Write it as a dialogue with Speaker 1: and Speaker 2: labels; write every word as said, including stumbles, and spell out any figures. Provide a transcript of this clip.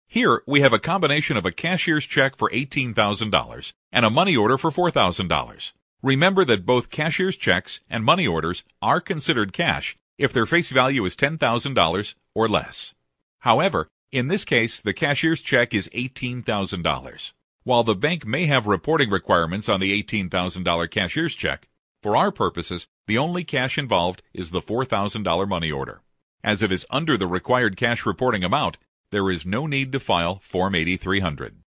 Speaker 1: Here, we have a combination of a cashier's check for eighteen thousand dollars and a money order for four thousand dollars. Remember that both cashier's checks and money orders are considered cash if their face value is ten thousand dollars or less. However, in this case, the cashier's check is eighteen thousand dollars. While the bank may have reporting requirements on the eighteen thousand dollars cashier's check, for our purposes, the only cash involved is the four thousand dollars money order. As it is under the required cash reporting amount, there is no need to file Form eighty-three hundred.